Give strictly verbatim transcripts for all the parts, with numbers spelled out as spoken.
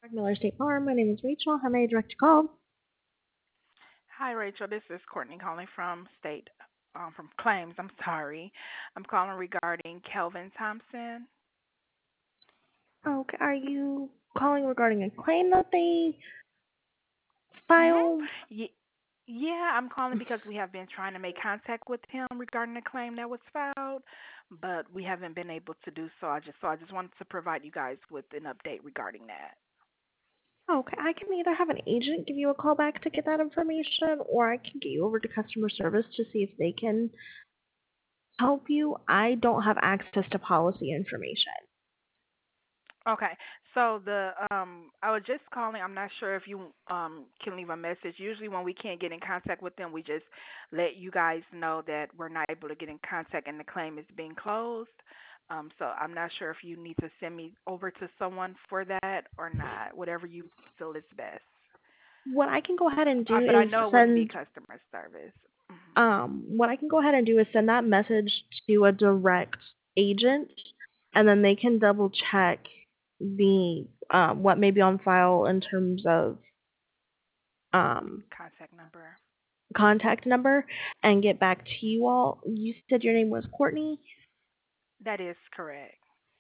Miller State Farm. My name is Rachel. How may I direct your call? Hi, Rachel. This is Courtney calling from State, um, from Claims. I'm sorry. I'm calling regarding Kelvin Thompson. Okay, are you calling regarding a claim that they Mhm. filed? Ye- Yeah, I'm calling because we have been trying to make contact with him regarding the claim that was filed, but we haven't been able to do so. I just so I just wanted to provide you guys with an update regarding that. Okay, I can either have an agent give you a call back to get that information, or I can get you over to customer service to see if they can help you. I don't have access to policy information. Okay. So the um I was just calling. I'm not sure if you um can leave a message. Usually when we can't get in contact with them, we just let you guys know that we're not able to get in contact and the claim is being closed. Um so I'm not sure if you need to send me over to someone for that or not. Whatever you feel is best. What I can go ahead and Uh, do but I is know it wouldn't be send customer service. Mhm. um what I can go ahead and do is send that message to a direct agent, and then they can double check the um what may be on file in terms of um Contact number. contact number and get back to you all. You said your name was Courtney. That is correct.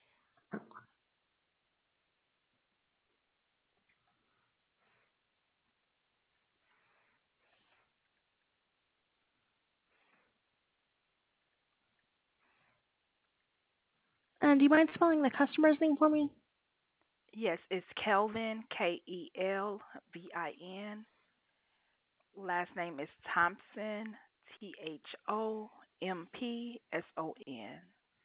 And do you mind spelling the customer's name for me? Yes, it's Kelvin, K E L V I N. Last name is Thompson, T H O M P S O N.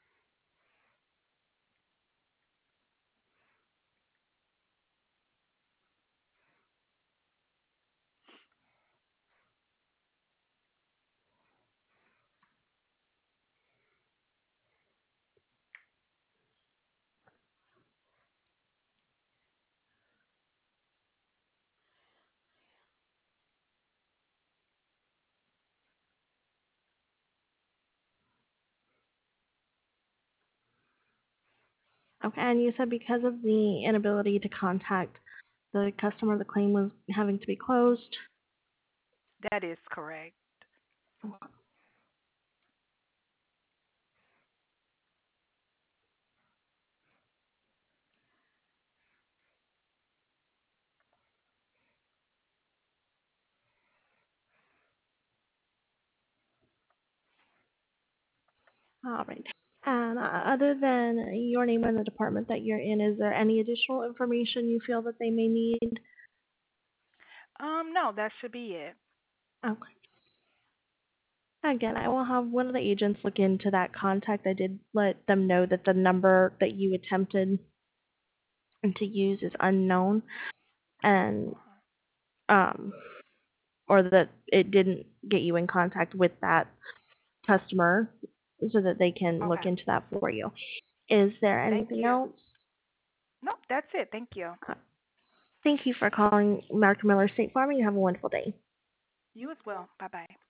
Okay, and you said because of the inability to contact the customer, the claim was having to be closed. That is correct. All right. And uh, other than your name and the department that you're in, is there any additional information you feel that they may need? Um, no, that should be it. Okay. Again, I will have one of the agents look into that contact. I did let them know that the number that you attempted to use is unknown, and um, or that it didn't get you in contact with that customer, so that they can look Okay. into that for you. Is there Thank anything you. else? Nope, that's it. Thank you. Uh, Thank you for calling Mark Miller State Farm. You have a wonderful day. You as well. Bye bye.